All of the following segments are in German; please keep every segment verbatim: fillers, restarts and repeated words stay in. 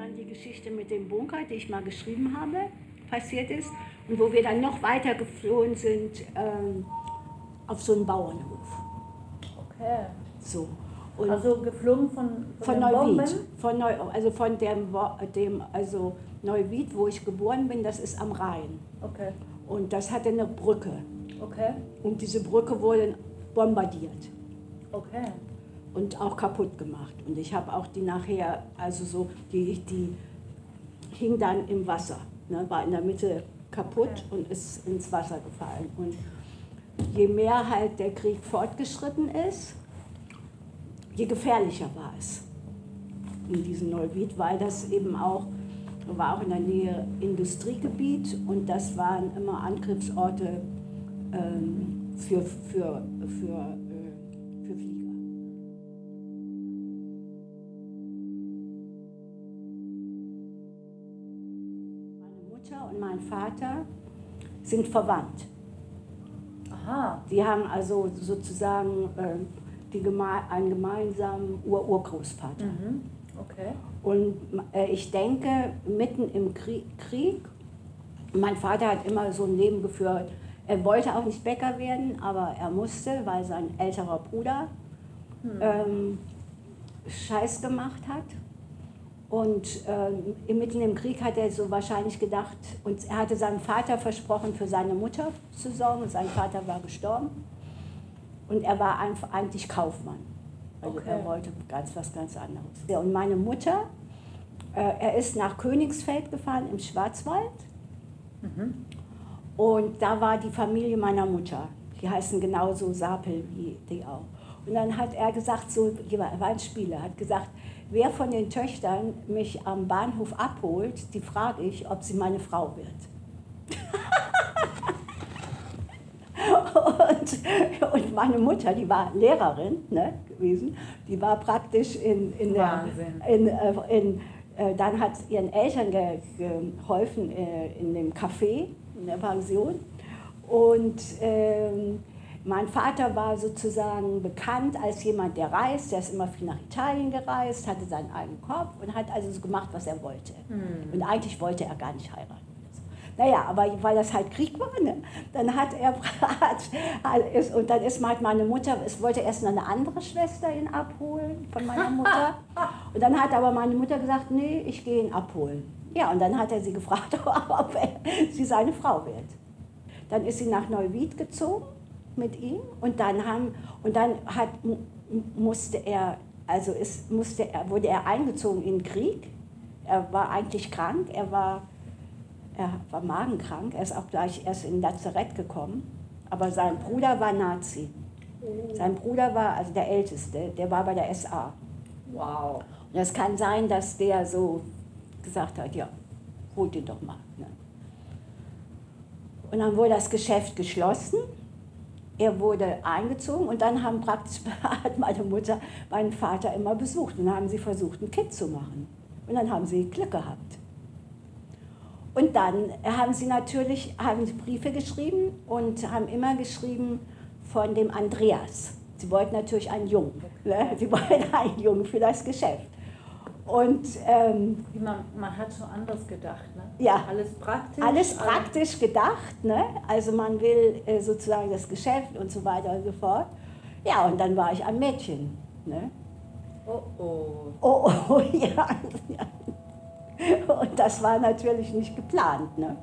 dann die Geschichte mit dem Bunker, die ich mal geschrieben habe, passiert ist. Und wo wir dann noch weiter geflohen sind ähm, auf so einen Bauernhof. Okay. So. Und Also geflogen von, von, von den Neuwied. Bomben? Von Neu, also von dem, dem also Neuwied, wo ich geboren bin, das ist am Rhein. Okay. Und das hatte eine Brücke. Okay. Und diese Brücke wurde bombardiert. Okay. Und auch kaputt gemacht. Und ich habe auch die nachher, also so, die, die hing dann im Wasser, ne, war in der Mitte kaputt Okay. und ist ins Wasser gefallen. Und je mehr halt der Krieg fortgeschritten ist, je gefährlicher war es in diesem Neuwied, weil das eben auch, war auch in der Nähe Industriegebiet und das waren immer Angriffsorte ähm, für, für, für, äh, für Flieger. Meine Mutter und mein Vater sind verwandt. Aha. Die haben also sozusagen äh, die geme einen gemeinsamen Ur-Urgroßvater. Mhm. Okay. Und äh, ich denke, mitten im Krieg, Krieg, mein Vater hat immer so ein Leben geführt, er wollte auch nicht Bäcker werden, aber er musste, weil sein älterer Bruder Hm. ähm, Scheiß gemacht hat. Und ähm, mitten im Krieg hat er so wahrscheinlich gedacht, und er hatte seinem Vater versprochen, für seine Mutter zu sorgen. Sein Vater war gestorben. Und er war einfach eigentlich Kaufmann. Also Okay. er wollte ganz was ganz anderes. Ja, und meine Mutter, äh, er ist nach Königsfeld gefahren im Schwarzwald. Mhm. Und da war die Familie meiner Mutter. Die heißen genauso Sapel wie die auch. Und dann hat er gesagt, so, er war ein Spieler, hat gesagt, wer von den Töchtern mich am Bahnhof abholt, die frage ich, ob sie meine Frau wird. und, und meine Mutter, die war Lehrerin, ne, gewesen, die war praktisch in, in der, in, äh, in, äh, dann hat ihren Eltern ge, geholfen äh, in dem Café, in der Pension. Und ähm, mein Vater war sozusagen bekannt als jemand, der reist, der ist immer viel nach Italien gereist, hatte seinen eigenen Kopf und hat also so gemacht, was er wollte. Hm. Und eigentlich wollte er gar nicht heiraten. Naja, aber weil das halt Krieg war, ne, dann hat er, hat, und dann ist halt meine Mutter, es wollte erst noch eine andere Schwester ihn abholen von meiner Mutter. Und dann hat aber meine Mutter gesagt, nee, ich gehe ihn abholen. Ja, und dann hat er sie gefragt, ob er, sie seine Frau wird. Dann ist sie nach Neuwied gezogen mit ihm und dann, haben, und dann hat, musste er, also ist, musste er, wurde er eingezogen in den Krieg. Er war eigentlich krank, er war, er war magenkrank, er ist auch gleich erst in Lazarett gekommen, aber sein Bruder war Nazi. Sein Bruder war, also der Älteste, der war bei der S A. Wow. Und es kann sein, dass der so gesagt hat, ja, holt ihn doch mal. Ne? Und dann wurde das Geschäft geschlossen, er wurde eingezogen und dann haben praktisch, hat meine Mutter meinen Vater immer besucht und dann haben sie versucht, ein Kind zu machen. Und dann haben sie Glück gehabt. Und dann haben sie natürlich haben sie Briefe geschrieben und haben immer geschrieben von dem Andreas. Sie wollten natürlich einen Jungen, ne? Sie wollten einen Jungen für das Geschäft. Und ähm, man, man hat so anders gedacht, ne? Ja, alles praktisch. Alles praktisch gedacht, ne? Also man will äh, sozusagen das Geschäft und so weiter und so fort. Ja, und dann war ich ein Mädchen. Ne? Oh oh. Oh, oh, ja. Und das war natürlich nicht geplant. Ne?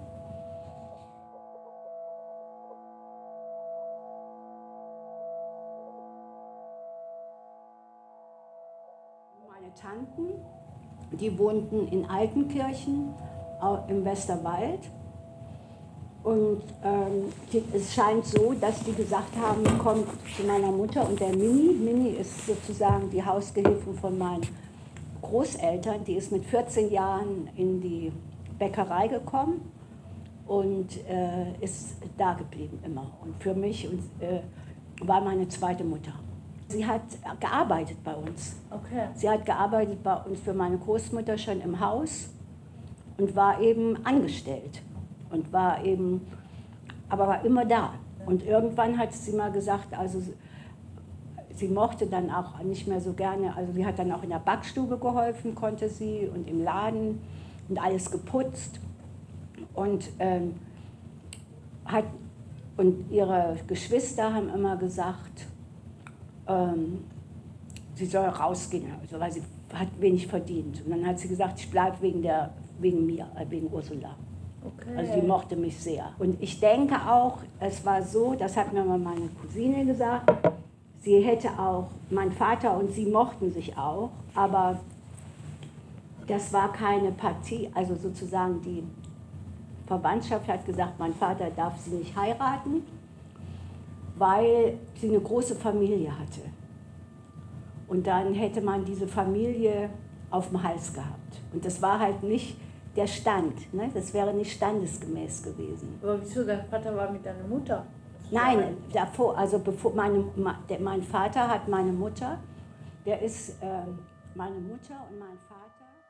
Meine Tanten, die wohnten in Altenkirchen im Westerwald. Und ähm, die, es scheint so, dass die gesagt haben, kommt zu meiner Mutter und der Mini. Mini ist sozusagen die Hausgehilfin von meinen Großeltern. Die ist mit vierzehn Jahren in die Bäckerei gekommen und äh, ist da geblieben immer. Und für mich und, äh, war meine zweite Mutter. Sie hat gearbeitet bei uns. Okay. Sie hat gearbeitet bei uns für meine Großmutter schon im Haus und war eben angestellt und war eben, aber war immer da. Und irgendwann hat sie mal gesagt, also sie mochte dann auch nicht mehr so gerne, also sie hat dann auch in der Backstube geholfen, konnte sie, und im Laden und alles geputzt. Und, ähm, hat, und ihre Geschwister haben immer gesagt, ähm, sie soll rausgehen, also, weil sie hat wenig verdient. Und dann hat sie gesagt, ich bleibe wegen, der, wegen mir, äh, wegen Ursula. Okay. Also die mochte mich sehr. Und ich denke auch, es war so, das hat mir mal meine Cousine gesagt, sie hätte auch, mein Vater und sie mochten sich auch, aber das war keine Partie, also sozusagen die Verwandtschaft hat gesagt, mein Vater darf sie nicht heiraten, weil sie eine große Familie hatte. Und dann hätte man diese Familie auf dem Hals gehabt. Und das war halt nicht der Stand, ne? Das wäre nicht standesgemäß gewesen. Aber wieso, dein Vater war mit deiner Mutter? Nein, davor, also bevor meine, der, mein Vater hat meine Mutter, der ist äh, meine Mutter und mein Vater.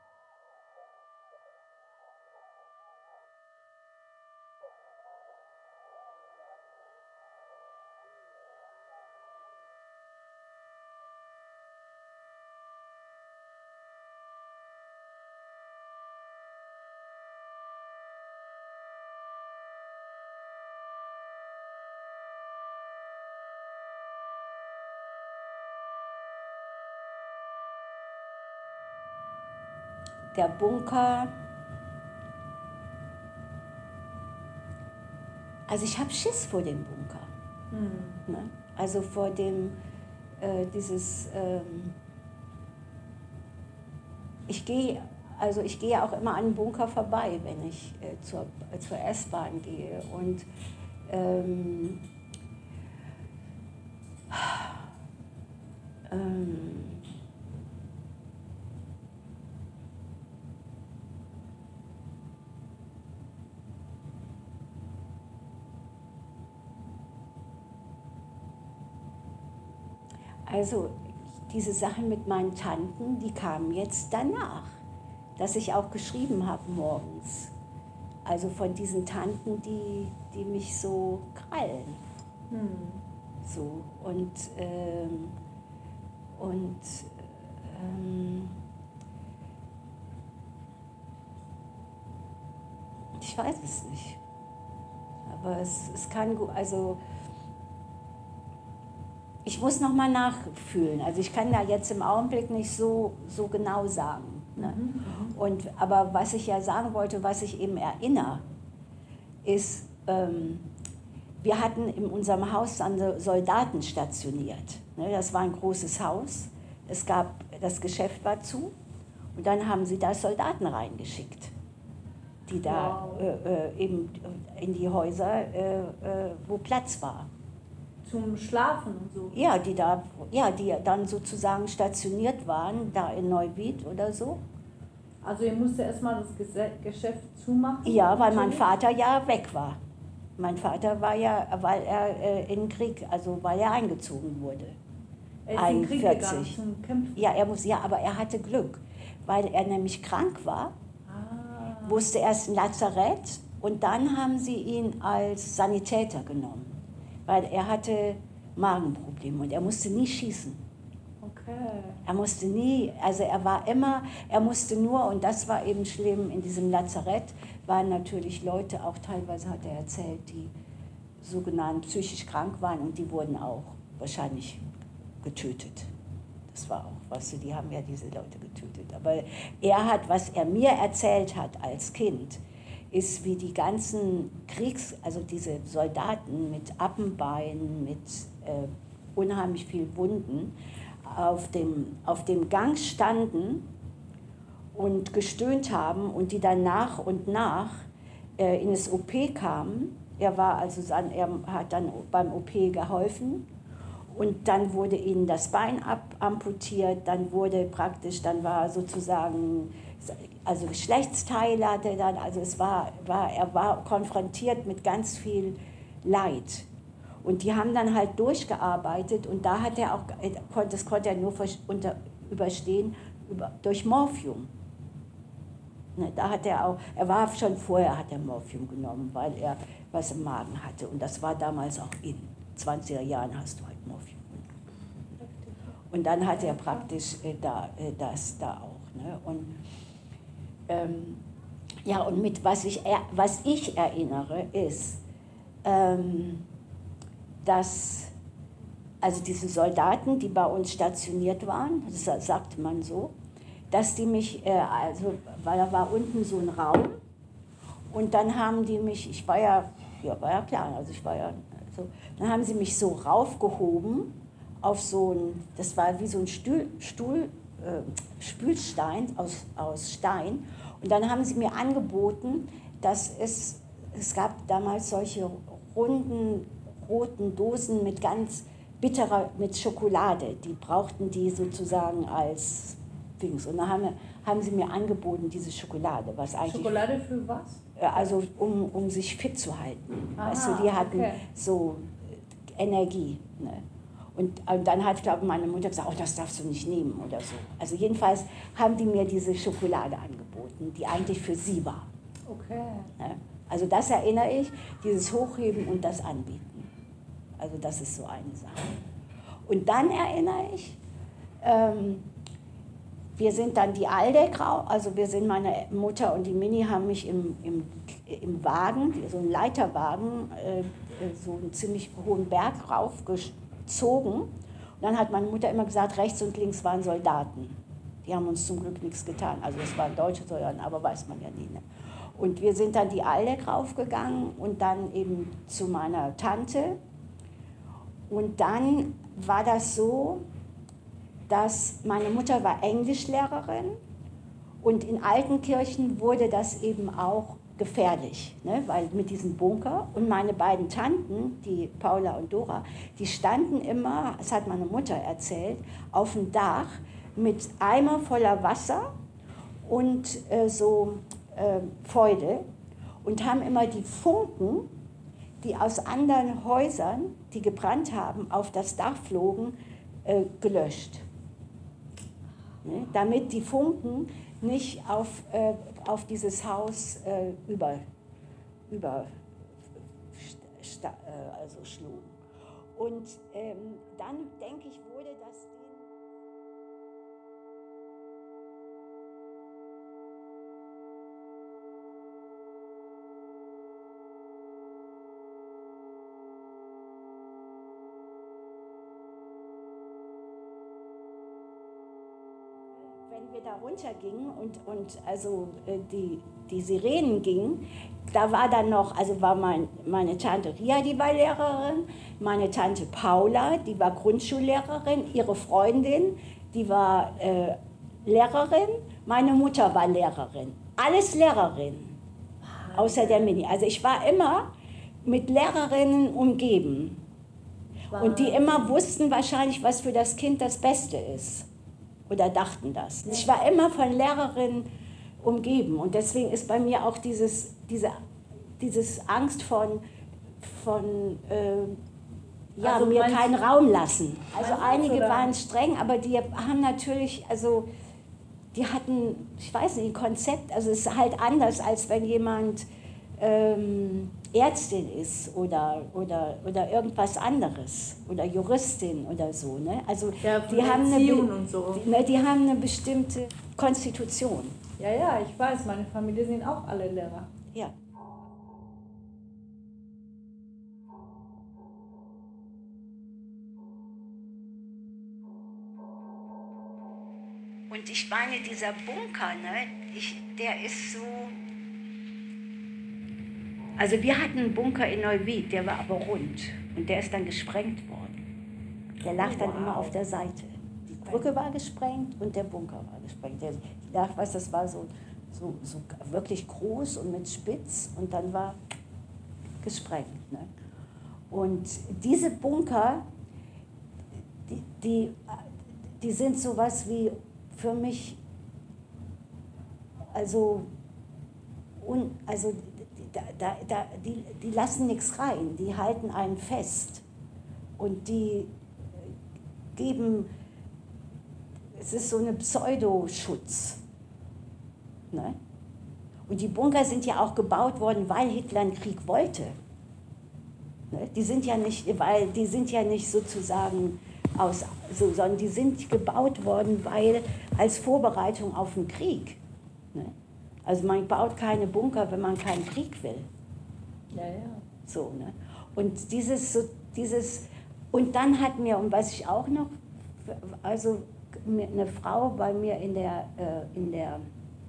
Der Bunker, also ich habe Schiss vor dem Bunker. Hm. Ne? Also vor dem, äh, dieses, ähm, ich gehe, also ich gehe auch immer an den Bunker vorbei, wenn ich äh, zur, äh, zur S-Bahn gehe. Und ähm, ähm, Also diese Sachen mit meinen Tanten, die kamen jetzt danach, dass ich auch geschrieben habe morgens. Also von diesen Tanten, die, die mich so krallen. Hm. So, und, ähm, und ähm, ich weiß es nicht. Aber es, es kann gut, also ich muss noch mal nachfühlen. Also ich kann da jetzt im Augenblick nicht so, so genau sagen. Ne? Mhm. Und, aber was ich ja sagen wollte, was ich eben erinnere, ist, ähm, wir hatten in unserem Haus dann Soldaten stationiert. Ne? Das war ein großes Haus. Es gab, das Geschäft war zu und dann haben sie da Soldaten reingeschickt, die da Wow. äh, äh, eben in die Häuser, äh, äh, wo Platz war. Zum Schlafen und so? Ja, die da, ja, die dann sozusagen stationiert waren, da in Neuwied oder so. Also ihr musstet erstmal das Gese- Geschäft zumachen? Ja, weil mein natürlich? Vater ja weg war. Mein Vater war ja, weil er äh, in den Krieg, also weil er eingezogen wurde. Er ist in den Krieg gegangen einundvierzig. zum Kämpfen? Ja, er muss, ja, aber er hatte Glück, weil er nämlich krank war, Ah. musste erst ein Lazarett und dann haben sie ihn als Sanitäter genommen, weil er hatte Magenprobleme und er musste nie schießen. Okay. Er musste nie, also er war immer, er musste nur, und das war eben schlimm, in diesem Lazarett waren natürlich Leute, auch teilweise hat er erzählt, die sogenannt psychisch krank waren und die wurden auch wahrscheinlich getötet. Das war auch, weißt du, die haben ja diese Leute getötet. Aber er hat, was er mir erzählt hat als Kind, ist, wie die ganzen Kriegs-, also diese Soldaten mit Appenbeinen, mit äh, unheimlich viel Wunden, auf dem, auf dem Gang standen und gestöhnt haben und die dann nach und nach äh, in das O P kamen. Er, war also, er hat dann beim O P geholfen und dann wurde ihnen das Bein ab, amputiert, dann wurde praktisch, dann war sozusagen, also Geschlechtsteile hatte er dann, also es war, war, er war konfrontiert mit ganz viel Leid. Und die haben dann halt durchgearbeitet und da hat er auch, das konnte er nur unter, überstehen über, durch Morphium. Ne, da hat er auch, er war schon vorher, hat er Morphium genommen, weil er was im Magen hatte. Und das war damals auch in zwanziger Jahren hast du halt Morphium genommen. Und dann hat er praktisch äh, da, äh, das da auch. Ne? Und, ähm, ja, und mit was ich, er, was ich erinnere, ist, ähm, dass also diese Soldaten, die bei uns stationiert waren, das sagte man so, dass die mich, äh, also weil da war unten so ein Raum und dann haben die mich, ich war ja, ja war ja klar, also ich war ja, also, dann haben sie mich so raufgehoben auf so ein, das war wie so ein Stuhl, Stuhl äh, Spülstein aus, aus Stein und dann haben sie mir angeboten, dass es, es gab damals solche runden, roten Dosen mit ganz bitterer, mit Schokolade, die brauchten die sozusagen als Dings. Und dann haben, haben sie mir angeboten, diese Schokolade, was eigentlich... Schokolade für was? Also um, um sich fit zu halten. Aha, weißt du, die hatten okay. so Energie. Ne? Und, und dann hat, glaube ich, meine Mutter gesagt, oh, das darfst du nicht nehmen oder so. Also jedenfalls haben die mir diese Schokolade angeboten, die eigentlich für sie war. Okay. Ne? Also das erinnere ich, dieses Hochheben und das Anbieten. Also das ist so eine Sache. Und dann erinnere ich, ähm, wir sind dann die Aldeck, also wir sind, meine Mutter und die Mini haben mich im, im, im Wagen, so einen Leiterwagen, äh, so einen ziemlich hohen Berg raufgezogen. Und dann hat meine Mutter immer gesagt, rechts und links waren Soldaten. Die haben uns zum Glück nichts getan. Also es waren deutsche Soldaten, aber weiß man ja nie. Ne? Und wir sind dann die Aldeck raufgegangen und dann eben zu meiner Tante. Und dann war das so, dass meine Mutter war Englischlehrerin und in Altenkirchen wurde das eben auch gefährlich, ne? Weil mit diesem Bunker und meine beiden Tanten, die Paula und Dora, die standen immer, das hat meine Mutter erzählt, auf dem Dach mit Eimer voller Wasser und äh, so äh, Feudel und haben immer die Funken, die aus anderen Häusern, die gebrannt haben, auf das Dach flogen, äh, gelöscht. Ne? Damit die Funken nicht auf, äh, auf dieses Haus äh, über, über sta, äh, also schlugen. Und ähm, dann, denke ich, wurde das denen... Wenn wir da runtergingen und, und also äh, die, die Sirenen gingen, da war dann noch, also war mein, meine Tante Ria, die war Lehrerin, meine Tante Paula, die war Grundschullehrerin, ihre Freundin, die war äh, Lehrerin, meine Mutter war Lehrerin. Alles Lehrerin, außer der Mini. Also ich war immer mit Lehrerinnen umgeben. Und die immer wussten wahrscheinlich, was für das Kind das Beste ist. Oder dachten das. Ich war immer von Lehrerinnen umgeben und deswegen ist bei mir auch dieses, diese, dieses Angst von, von äh, ja, also mir keinen Raum lassen. Also einige oder? waren streng, aber die haben natürlich, also die hatten, ich weiß nicht, ein Konzept, also es ist halt anders, als wenn jemand ähm, Ärztin ist oder, oder, oder irgendwas anderes oder Juristin oder so. Ne? Also ja, die, haben eine, und so. die, ne, die haben eine bestimmte Konstitution. Ja, ja, ich weiß, meine Familie sind auch alle Lehrer. Ja. Und ich meine, dieser Bunker, ne, ich, der ist so... Also wir hatten einen Bunker in Neuwied, der war aber rund und der ist dann gesprengt worden. Der lag dann immer auf der Seite. Die Brücke war gesprengt und der Bunker war gesprengt. Der, ich weiß, das war so, so, so wirklich groß und mit Spitz und dann war gesprengt. Ne? Und diese Bunker, die, die, die sind sowas wie für mich, also, un, also Da, da, da, die, die lassen nichts rein, die halten einen fest und die geben, es ist so ein Pseudoschutz. Ne? Und die Bunker sind ja auch gebaut worden, weil Hitler einen Krieg wollte. Ne? Die sind ja nicht, weil die sind ja nicht sozusagen aus, so, sondern die sind gebaut worden, weil als Vorbereitung auf den Krieg. Ne? Also man baut keine Bunker, wenn man keinen Krieg will. Ja, ja. So, ne? Und dieses, so, dieses, und dann hat mir, und was ich auch noch, also eine Frau bei mir in der, äh, in der,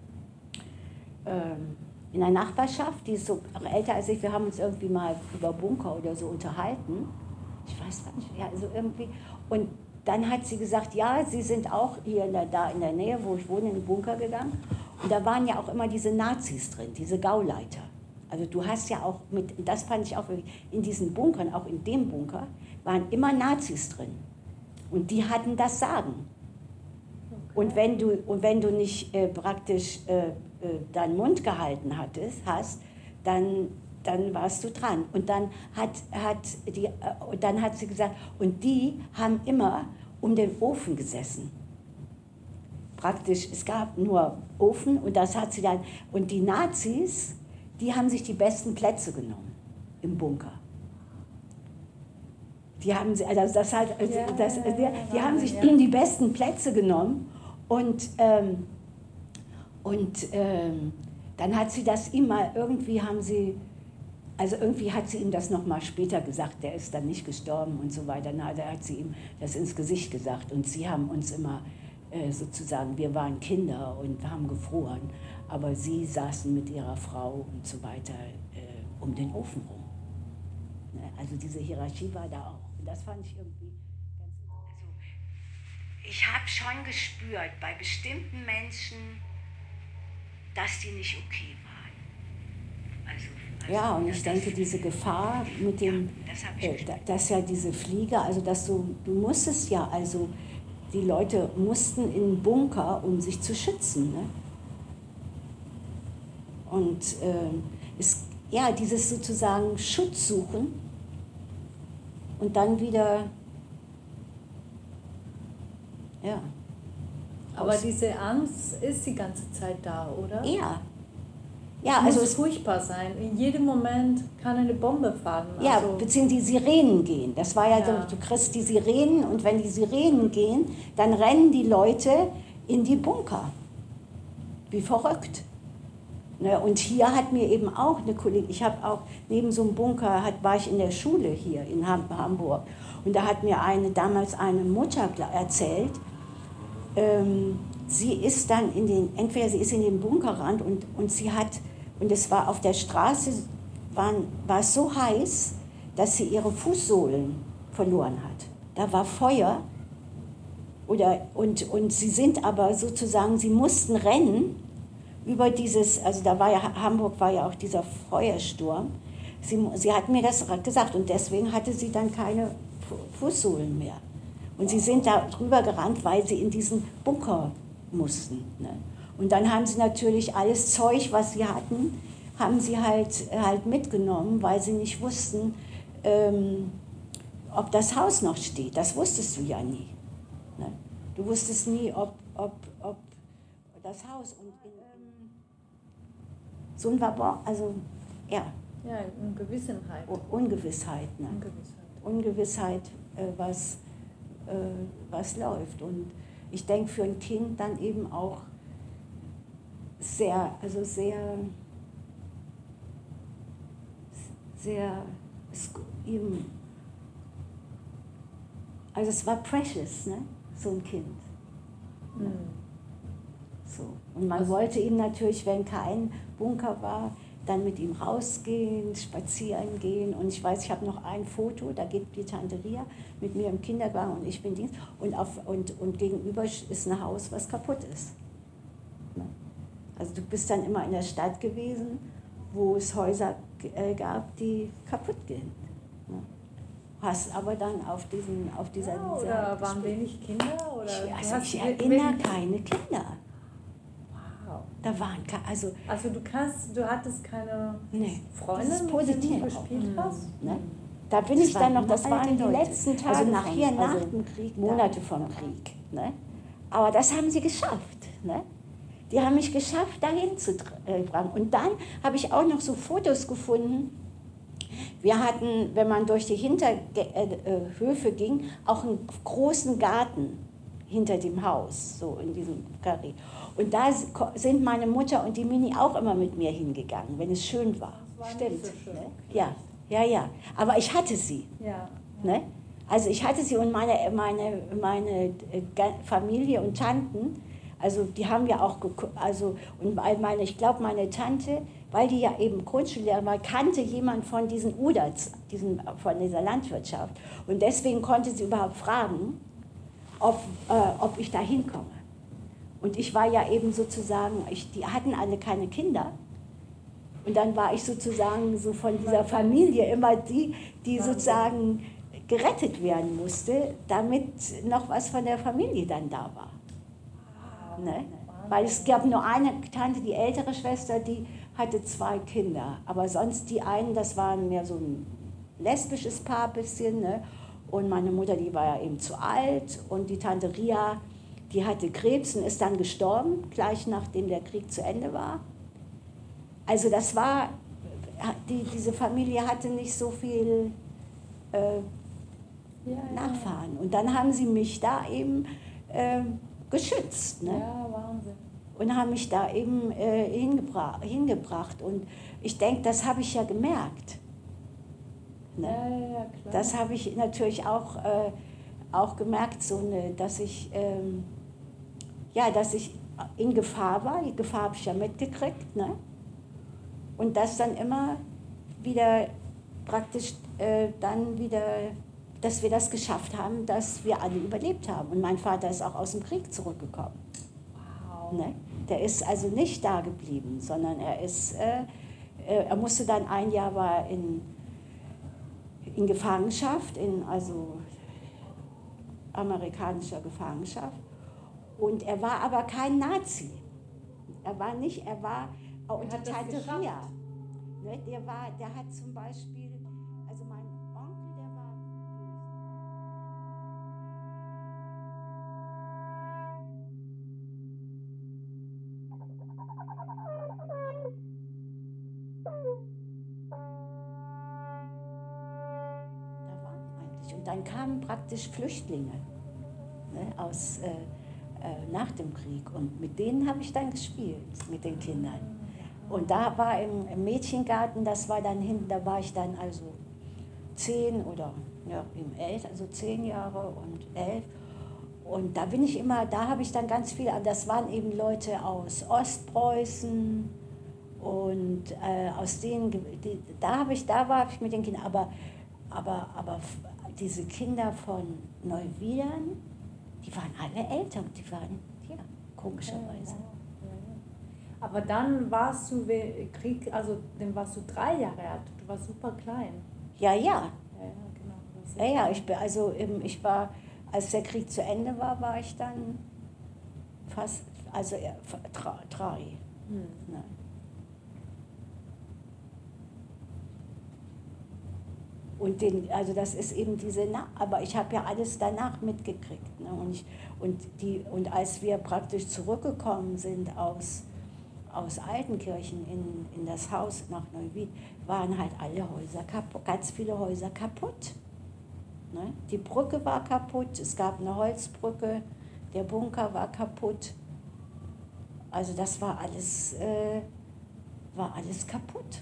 ähm, in der Nachbarschaft, die ist so älter als ich, wir haben uns irgendwie mal über Bunker oder so unterhalten. Ich weiß gar nicht, ja, also irgendwie. Und dann hat sie gesagt, ja, sie sind auch hier in der, da in der Nähe, wo ich wohne, in den Bunker gegangen. Und da waren ja auch immer diese Nazis drin, diese Gauleiter. Also du hast ja auch mit, das fand ich auch wirklich, in diesen Bunkern, auch in dem Bunker, waren immer Nazis drin. Und die hatten das Sagen. Okay. Und wenn du, und wenn du nicht äh, praktisch äh, äh, deinen Mund gehalten hattest, hast, dann, dann warst du dran. Und dann hat, hat die, äh, und dann hat sie gesagt, und die haben immer um den Ofen gesessen. Praktisch, es gab nur Ofen und das hat sie dann, und die Nazis, die haben sich die besten Plätze genommen im Bunker. Die haben, also das halt, also ja, das, ja, die, ja, die haben sich ja. die besten Plätze genommen und, ähm, und ähm, dann hat sie das ihm mal, irgendwie haben sie, also irgendwie hat sie ihm das nochmal später gesagt, der ist dann nicht gestorben und so weiter, na, da hat sie ihm das ins Gesicht gesagt und sie haben uns immer äh, sozusagen, wir waren Kinder und haben gefroren, aber sie saßen mit ihrer Frau und so weiter äh, um den Ofen rum. Ne? Also diese Hierarchie war da auch. Und das fand ich irgendwie ganz interessant. Also ich habe schon gespürt bei bestimmten Menschen, dass die nicht okay waren. Also, also ja, und ich denke, diese Gefahr mit dem, ja, das äh, dass ja diese Flieger, also dass du, du musstest ja, also die Leute mussten in den Bunker, um sich zu schützen. Ne? Und äh, es, ja, dieses sozusagen Schutz suchen und dann wieder, ja. Aber diese Angst ist die ganze Zeit da, oder? Ja. Ja, es also muss es furchtbar sein. In jedem Moment kann eine Bombe fallen. Ja, also beziehungsweise die Sirenen gehen. Das war ja, ja. So, du kriegst die Sirenen und wenn die Sirenen gehen, dann rennen die Leute in die Bunker. Wie verrückt. Ne, und hier hat mir eben auch eine Kollegin, ich habe auch neben so einem Bunker, hat, war ich in der Schule hier in Hamburg und da hat mir eine, damals eine Mutter erzählt, ähm, sie ist dann in den, entweder sie ist in den Bunkerrand und, und sie hat, und es war auf der Straße, waren, war es so heiß, dass sie ihre Fußsohlen verloren hat. Da war Feuer oder, und, und sie sind aber sozusagen, sie mussten rennen, über dieses, also da war ja, Hamburg war ja auch dieser Feuersturm, sie, sie hat mir das gesagt und deswegen hatte sie dann keine Fußsohlen mehr. Und sie sind da drüber gerannt, weil sie in diesen Bunker mussten. Ne? Und dann haben sie natürlich alles Zeug, was sie hatten, haben sie halt, halt mitgenommen, weil sie nicht wussten, ähm, ob das Haus noch steht. Das wusstest du ja nie. Ne? Du wusstest nie, ob, ob, ob das Haus und ähm, so ein Wabon, also ja. Ja, Ungewissenheit. Ungewissheit, ne? Ungewissheit. Ungewissheit, äh, was, äh, was läuft. Und ich denke für ein Kind dann eben auch sehr, also sehr, sehr, eben, also es war precious, ne? So ein Kind. Mhm. So. Und man also wollte ihm natürlich, wenn kein Bunker war, dann mit ihm rausgehen, spazieren gehen. Und ich weiß, ich habe noch ein Foto, da geht die Tante Ria mit mir im Kinderwagen und ich bin Dienst. Und, auf, und, und gegenüber ist ein Haus, was kaputt ist. Ne? Also du bist dann immer in der Stadt gewesen, wo es Häuser äh, gab, die kaputt gehen. Ne? Hast aber dann auf, diesen, auf dieser ja, Wiese oder halt waren wenig Kinder? Oder ich, also hast ich erinnere keine Kinder. Wow. Da waren keine, also, also du kannst, du hattest keine nee, Freundin, mit der du gespielt hast? Ne? Da bin das ich dann noch, das waren die Leute. letzten Tage, also nachher von, nach also dem Krieg, Monate vom Krieg. Ne? Aber das haben sie geschafft. Ne? Die haben mich geschafft, dahin zu bringen. Und dann habe ich auch noch so Fotos gefunden, Wir hatten, wenn man durch die Hinterhöfe ging, auch einen großen Garten hinter dem Haus, so in diesem Karree. Und da sind meine Mutter und die Mini auch immer mit mir hingegangen, wenn es schön war. Das war Stimmt. nicht so schön. Ne? Ja, ja, ja. Aber ich hatte sie. Ja. Ne? Also ich hatte sie und meine, meine, meine Familie und Tanten, also die haben ja auch, also und meine, ich glaube meine Tante, weil die ja eben Grundschullehrerin war, kannte jemand von diesen U D A Z, diesen, von dieser Landwirtschaft. Und deswegen konnte sie überhaupt fragen, ob, äh, ob ich da hinkomme. Und ich war ja eben sozusagen, ich, die hatten alle keine Kinder. Und dann war ich sozusagen so von dieser Familie immer die, die sozusagen gerettet werden musste, damit noch was von der Familie dann da war. Ne? Weil es gab nur eine Tante, die ältere Schwester, die hatte zwei Kinder. Aber sonst die einen, das waren mehr so ein lesbisches Paar bisschen. Ne? Und meine Mutter, die war ja eben zu alt. Und die Tante Ria, die hatte Krebs und ist dann gestorben, gleich nachdem der Krieg zu Ende war. Also das war, die, diese Familie hatte nicht so viel äh, ja, Nachfahren. Und dann haben sie mich da eben äh, geschützt. Ne? Ja, Wahnsinn. Und haben mich da eben äh, hingebra hingebracht. Und ich denke, das habe ich ja gemerkt. Ne? Ja, ja, ja, klar. Das habe ich natürlich auch, äh, auch gemerkt, so eine, dass ich, ähm, ja, dass ich in Gefahr war. Die Gefahr habe ich ja mitgekriegt. Ne? Und das dann immer wieder praktisch äh, dann wieder, dass wir das geschafft haben, dass wir alle überlebt haben. Und mein Vater ist auch aus dem Krieg zurückgekommen. Wow. Ne? Der ist also nicht da geblieben, sondern er ist, äh, er musste dann ein Jahr war in, in Gefangenschaft, in also amerikanischer Gefangenschaft. Und er war aber kein Nazi. Er war nicht, er war, und die Tante Ria, ne, der war, der hat zum Beispiel, also mein Onkel, der war. Da waren eigentlich, und dann kamen praktisch Flüchtlinge, ne, aus, äh, äh, nach dem Krieg, und mit denen habe ich dann gespielt, mit den Kindern. Und da war im, im Mädchengarten, das war dann hinten, da war ich dann also zehn oder ja, im elf, also zehn Jahre und elf. Und da bin ich immer, da habe ich dann ganz viel, das waren eben Leute aus Ostpreußen und äh, aus denen, die, da habe ich, da war ich mit den Kindern, aber, aber, aber diese Krieg von Neuwiedern, die waren alle älter, die waren, ja, komischerweise. Aber dann warst du Krieg, also dann warst du drei Jahre alt, du warst super klein. Ja, ja. Ja, ja, genau. Ja, ja, ich bin, also ich war, als der Krieg zu Ende war, war ich dann fast, also drei. Hm. Nein. Und den, also das ist eben diese, aber ich habe ja alles danach mitgekriegt. Ne? Und, ich, und, die, und als wir praktisch zurückgekommen sind aus aus Altenkirchen in, in das Haus nach Neuwied, waren halt alle Häuser kaputt, ganz viele Häuser kaputt. Ne? Die Brücke war kaputt, es gab eine Holzbrücke, der Bunker war kaputt. Also das war alles, äh, war alles kaputt.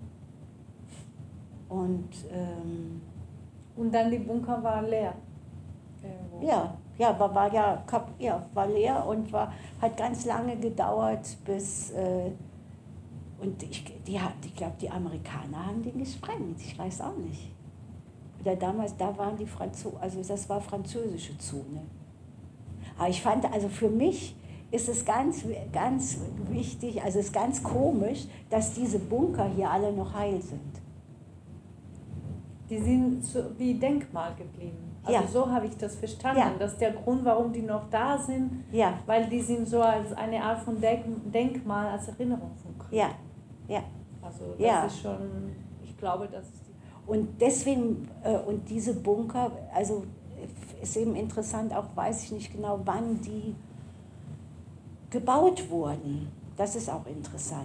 Und, ähm, Und dann die Bunker war leer. Irgendwo. Ja, ja, war, war ja, ja, war leer und war, hat ganz lange gedauert, bis, äh, und ich, die, ich glaube, die Amerikaner haben den gesprengt, ich weiß auch nicht. Oder damals, da waren die Franzosen, also das war französische Zone. Aber ich fand, also für mich ist es ganz, ganz wichtig, also es ist ganz komisch, dass diese Bunker hier alle noch heil sind. Die sind so wie Denkmal geblieben. Also ja. So habe ich das verstanden. Ja. Das ist der Grund, warum die noch da sind. Ja. Weil die sind so als eine Art von Denk- Denkmal, als Erinnerung vom Krieg. Ja, ja. Also das ja. ist schon, ich glaube, das ist die... Und deswegen, äh, und diese Bunker, also ist eben interessant, auch weiß ich nicht genau, wann die gebaut wurden. Das ist auch interessant.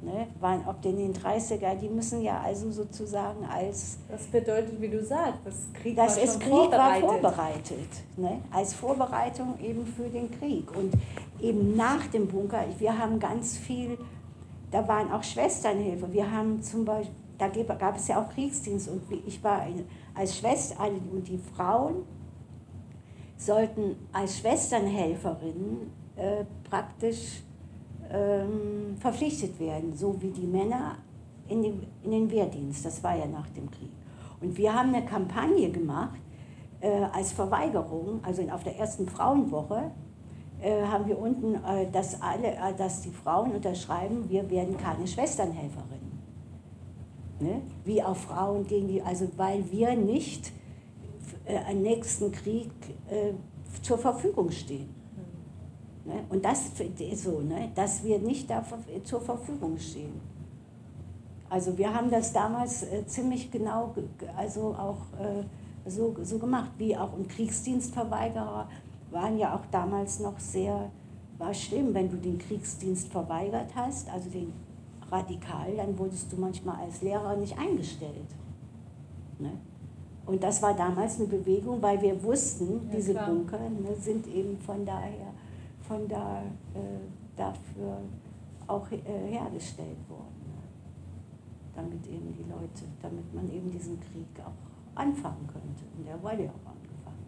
Ne? Waren, ob denn in den dreißiger, die müssen ja also sozusagen als... Das bedeutet, wie du sagst, das Krieg Das war ist schon Krieg vorbereitet. war vorbereitet, ne? Als Vorbereitung eben für den Krieg. Und eben nach dem Bunker, wir haben ganz viel, da waren auch Schwesternhilfe. Wir haben zum Beispiel, da gab es ja auch Kriegsdienst und ich war als Schwester, und die Frauen sollten als Schwesternhelferinnen äh, praktisch ähm, verpflichtet werden, so wie die Männer in den, in den Wehrdienst. Das war ja nach dem Krieg. Und wir haben eine Kampagne gemacht äh, als Verweigerung, also auf der ersten Frauenwoche äh, haben wir unten, äh, dass, alle, äh, dass die Frauen unterschreiben, wir werden keine Schwesternhelferinnen. Ne? Wie auch Frauen gegen die, also weil wir nicht äh, im nächsten Krieg äh, zur Verfügung stehen. Ne? Und das ist so, ne? Dass wir nicht da zur Verfügung stehen. Also wir haben das damals äh, ziemlich genau, also auch äh, so, so gemacht, wie auch und Kriegsdienstverweigerer waren ja auch damals noch sehr, war schlimm, wenn du den Kriegsdienst verweigert hast, also den radikal, dann wurdest du manchmal als Lehrer nicht eingestellt. Ne? Und das war damals eine Bewegung, weil wir wussten, Ja, diese klar. Bunker ne, sind eben von daher, von da, äh, dafür auch äh, hergestellt worden. Ne? Damit eben die Leute, damit man eben diesen Krieg auch anfangen könnte. Und der wurde ja auch angefangen.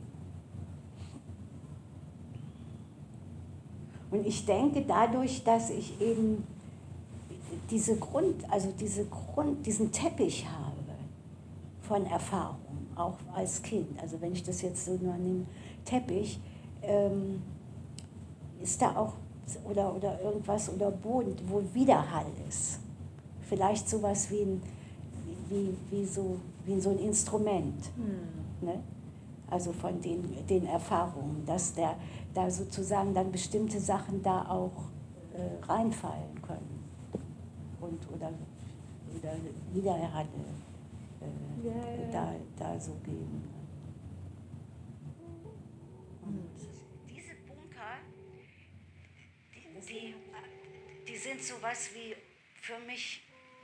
Und ich denke, dadurch, dass ich eben diese Grund, also diese Grund, diesen Teppich habe von Erfahrung, auch als Kind, also wenn ich das jetzt so nur nehme, Teppich, ähm, ist da auch, oder, oder irgendwas, oder Boden, wo Widerhall ist. Vielleicht sowas wie, ein, wie, wie, so, wie so ein Instrument. Hm. Ne? Also von den, den Erfahrungen, dass der, da sozusagen dann bestimmte Sachen da auch äh, reinfallen können. Und, oder, oder Widerhall äh, Ja, ja, ja. Da, da so geben. Und diese Bunker, die, die, die sind sowas wie für mich,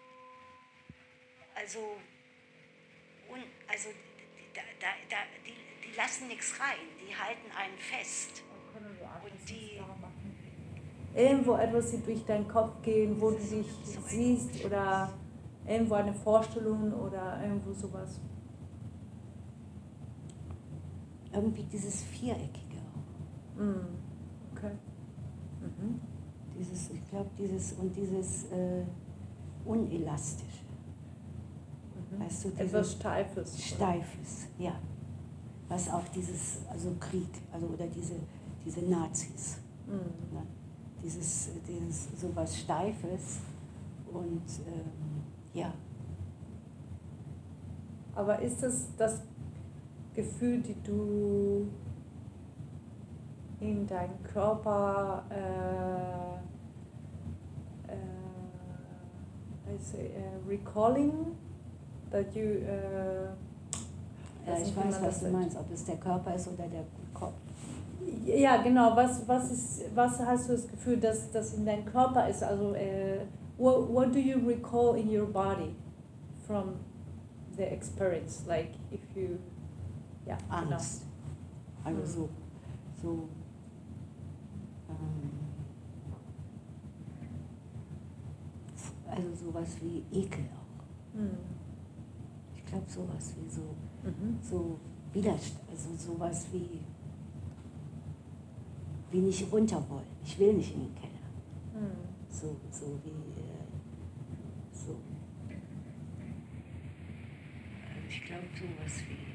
also, un, also da, da, da, die, die lassen nichts rein, die halten einen fest. Und die, Irgendwo etwas die durch deinen Kopf gehen, wo du dich siehst oder irgendwo eine Vorstellung oder irgendwo sowas. irgendwie dieses Viereckige auch. Mm. Okay. Mhm. Dieses, ich glaube, dieses und dieses äh, Unelastische. Mhm. Weißt du, Etwas dieses Steifes. Steifes, ja. Was auch dieses, also Krieg, also oder diese, diese Nazis. Mm. Ne? Dieses, dieses sowas Steifes und ähm, ja. Aber ist das das Gefühl, die du in deinem Körper äh, äh, I say, uh, recalling that you uh, Ja, ich weiß, was du meinst, ob es der Körper ist oder der Kopf. Ja, genau. Was, was, ist, was hast du das Gefühl, dass das in deinem Körper ist? Also, äh, what, what do you recall in your body from the experience? Like, if you, ja, Angst. Genau. Also so, so ähm, also sowas wie Ekel auch. Mhm. Ich glaube sowas wie so, Mhm. so Widerstand, also sowas wie, wie nicht runter wollen. Ich will nicht in den Keller. Mhm. So, so wie, äh, so. Also ich glaube sowas wie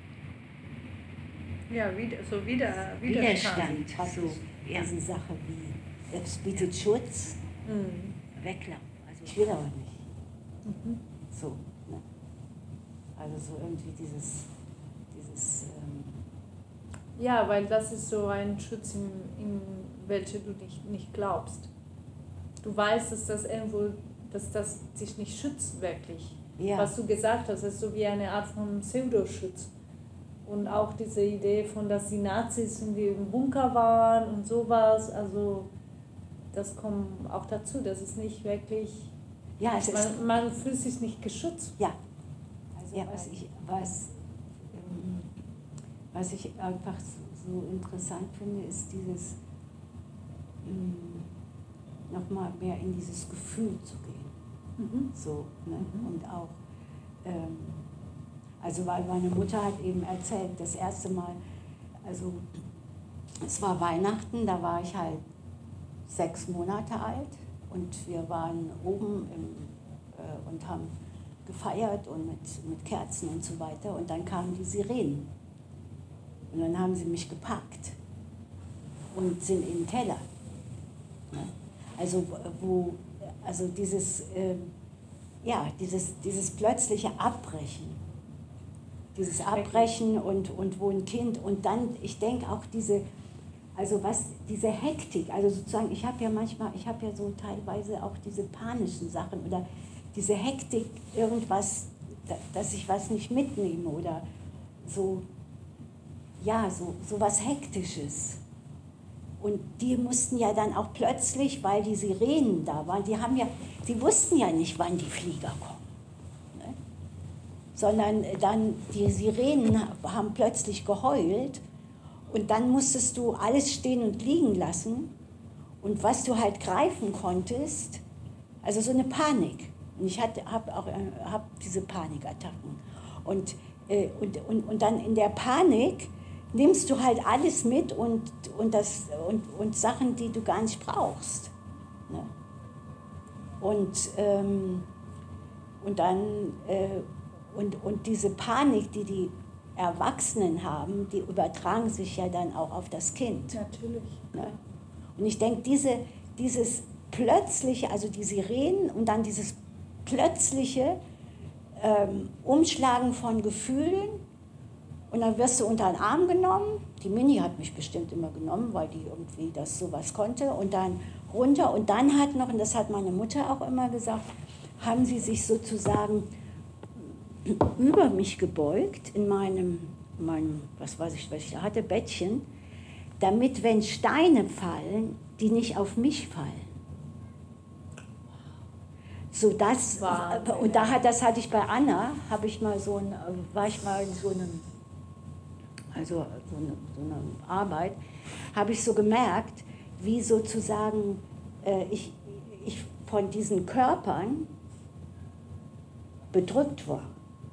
Ja, wieder, so wieder, Widerstand, Widerstand. so Ja. diese Sache wie, es bietet Schutz, Mhm. weglaufen. Also ich will aber nicht. Mhm. So, ne? Also so irgendwie dieses, dieses, ähm, Ja, weil das ist so ein Schutz, in, in welche du nicht, nicht glaubst. Du weißt, dass das irgendwo, dass das dich nicht schützt wirklich. ja, Was du gesagt hast, ist so wie eine Art von Pseudoschutz. Und auch diese Idee von, dass die Nazis in dem Bunker waren und sowas, also das kommt auch dazu, dass es nicht wirklich ja, es ist, Man, man fühlt sich nicht geschützt. ja, also ja, was ich, was, ähm, was ich einfach so interessant finde, ist dieses, ähm, nochmal mehr in dieses Gefühl zu gehen. Mhm. So, ne? Mhm. Und auch, ähm, also weil meine Mutter hat eben erzählt, das erste Mal, also es war Weihnachten, da war ich halt sechs Monate alt und wir waren oben im, äh, und haben gefeiert und mit, mit Kerzen und so weiter und dann kamen die Sirenen und dann haben sie mich gepackt und sind in den Keller. Ne? Also wo, also dieses, äh, ja, dieses, dieses plötzliche Abbrechen, dieses Abbrechen und, und wo ein Kind und dann, ich denke auch diese, also was, diese Hektik, also sozusagen, ich habe ja manchmal, ich habe ja so teilweise auch diese panischen Sachen oder diese Hektik, irgendwas, da- dass ich was nicht mitnehme oder so, ja, so, so was Hektisches. Und die mussten ja dann auch plötzlich, weil die Sirenen da waren, die haben ja, die wussten ja nicht, wann die Flieger kommen. Ne? Sondern dann, die Sirenen haben plötzlich geheult und dann musstest du alles stehen und liegen lassen und was du halt greifen konntest, also so eine Panik. Und ich habe auch äh, hab diese Panikattacken. Und, äh, und, und, und dann in der Panik nimmst du halt alles mit und, und, das, und, und Sachen, die du gar nicht brauchst. Ne? Und, ähm, und dann, äh, und, und diese Panik, die die Erwachsenen haben, die übertragen sich ja dann auch auf das Kind. Natürlich. Ne? Und ich denke, diese, dieses plötzliche, also die Sirenen und dann dieses plötzliche ähm, Umschlagen von Gefühlen und dann wirst du unter den Arm genommen. Die Mini hat mich bestimmt immer genommen, weil die irgendwie das sowas konnte und dann runter und dann hat noch, und das hat meine Mutter auch immer gesagt, haben sie sich sozusagen über mich gebeugt in meinem, meinem, was weiß ich, was ich da hatte, Bettchen, damit, wenn Steine fallen, die nicht auf mich fallen. So das, Wahnsinn, und da ja. hat, das hatte ich bei Anna, habe ich mal so ein, war ich mal in so einem, also so eine, so eine Arbeit, habe ich so gemerkt, wie sozusagen äh, ich, ich von diesen Körpern bedrückt war.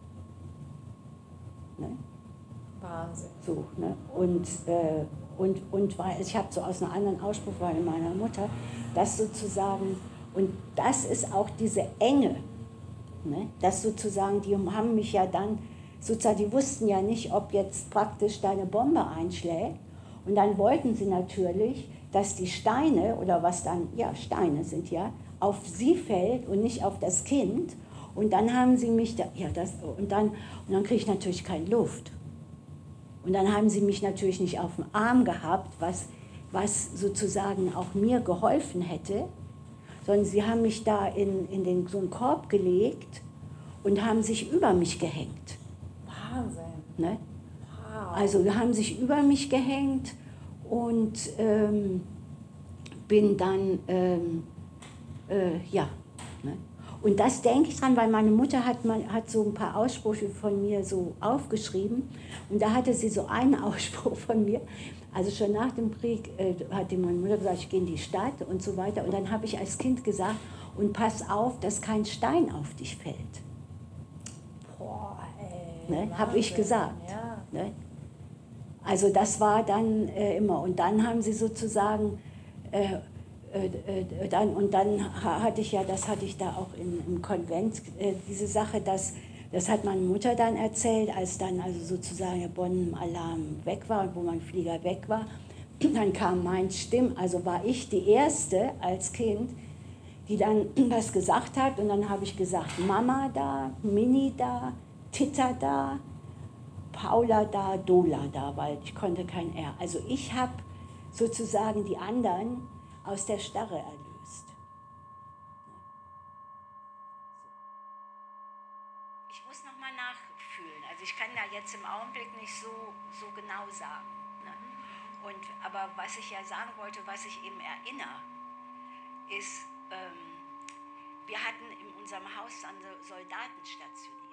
Ne? Wahnsinn. So, ne? Und, äh, und, und weil ich habe so aus einer anderen Ausspruch bei meiner Mutter, das sozusagen, und das ist auch diese Enge, ne? Das sozusagen, die haben mich ja dann, sozusagen, die wussten ja nicht, ob jetzt praktisch deine Bombe einschlägt. Und dann wollten sie natürlich, dass die Steine, oder was dann, ja, Steine sind ja, auf sie fällt und nicht auf das Kind. Und dann haben sie mich, da, ja, das, und dann, und dann kriege ich natürlich keine Luft. Und dann haben sie mich natürlich nicht auf dem Arm gehabt, was, was sozusagen auch mir geholfen hätte, sondern sie haben mich da in, in den, so einen Korb gelegt und haben sich über mich gehängt. Wahnsinn. Ne? Wow. Also haben sich über mich gehängt und ähm, bin dann, ähm, äh, ja. Ne? Und das denke ich dran, weil meine Mutter hat, man, hat so ein paar Aussprüche von mir so aufgeschrieben und da hatte sie so einen Ausspruch von mir, also schon nach dem Krieg äh, hat die meine Mutter gesagt, ich gehe in die Stadt und so weiter und dann habe ich als Kind gesagt, und pass auf, dass kein Stein auf dich fällt. Boah, ey. Ne? Habe ich Wahnsinn. gesagt. Ja. Ne? Also das war dann äh, immer. Und dann haben sie sozusagen, äh, äh, äh, dann, und dann ha- hatte ich ja, das hatte ich da auch in, im Konvent, äh, diese Sache, dass, das hat meine Mutter dann erzählt, als dann also sozusagen der Bombenalarm weg war und wo mein Flieger weg war. Dann kam mein Stimm, also war ich die Erste als Kind, die dann was gesagt hat. Und dann habe ich gesagt, Mama da, Mini da, Titta da, Paula da, Dola da, weil ich konnte kein R. Also ich habe sozusagen die anderen aus der Starre erlöst. Ich muss noch mal nachfühlen. Also ich kann da jetzt im Augenblick nicht so, so genau sagen. Ne? Und, aber was ich ja sagen wollte, was ich eben erinnere, ist, ähm, wir hatten in unserem Haus dann so Soldaten stationiert.